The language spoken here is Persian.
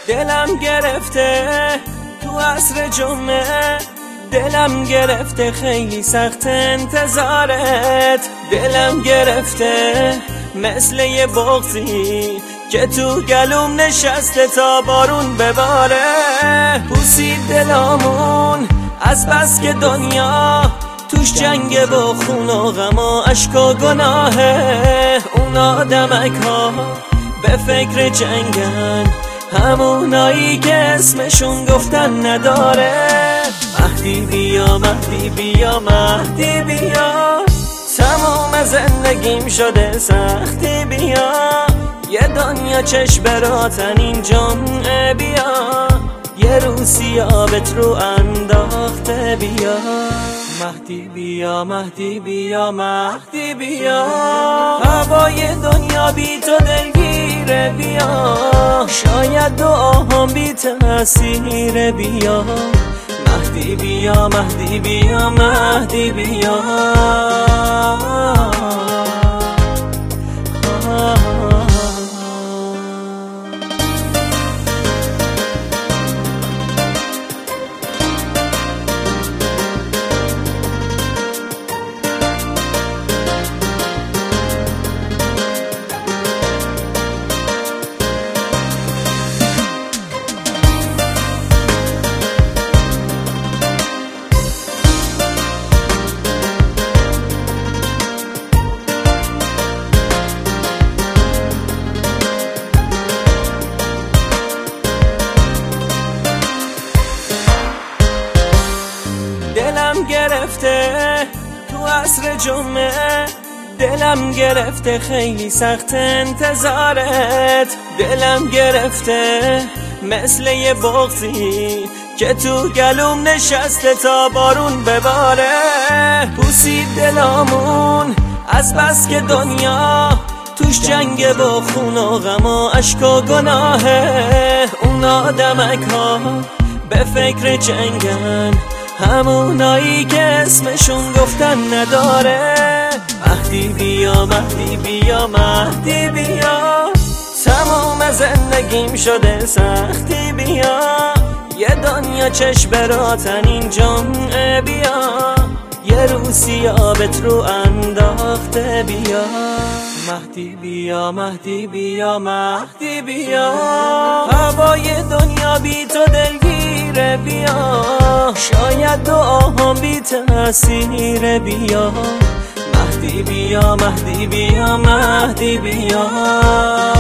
دلم گرفته تو عصر جمعه، دلم گرفته خیلی سخت انتظارت. دلم گرفته مثل یه بغضی که تو گلوم نشسته تا بارون بباره. بوسید دلامون از بس که دنیا توش جنگ با خون و غم و عشق و گناهه. اون آدمک ها به فکر جنگن، همونایی که اسمشون گفتن نداره. مهدی بیا مهدی بیا مهدی بیا، تمام زندگیم شده سختی بیا. یه دنیا چشم براتن این جمعه بیا، یه روسی آبت رو انداخته بیا. مهدی بیا مهدی بیا مهدی بیا، هوای دنیا بی تو دلگیره بیا. شاید دعاهم بی تأثیر بیا. مهدی بیا مهدی بیا مهدی بیا. دلم گرفته تو عصر جمعه، دلم گرفته خیلی سخت انتظارت. دلم گرفته مثل یه بغضی که تو گلوم نشسته تا بارون بباره. بوسید دلامون از بس که دنیا توش جنگ با خون و غم و عشق و گناهه. اون آدمک ها به فکر جنگن، همونایی که اسمشون گفتن نداره. مهدی بیا مهدی بیا مهدی بیا، تمام زندگیم شده سختی بیا. یه دنیا چشم براتن این جمعه بیا، یه روسی آبت رو انداخته بیا. مهدی بیا مهدی بیا مهدی بیا، هوای دنیا بی تو دلگیره بیا. شاید دعاهم بی تأثیر بیا. مهدی بیا مهدی بیا مهدی بیا.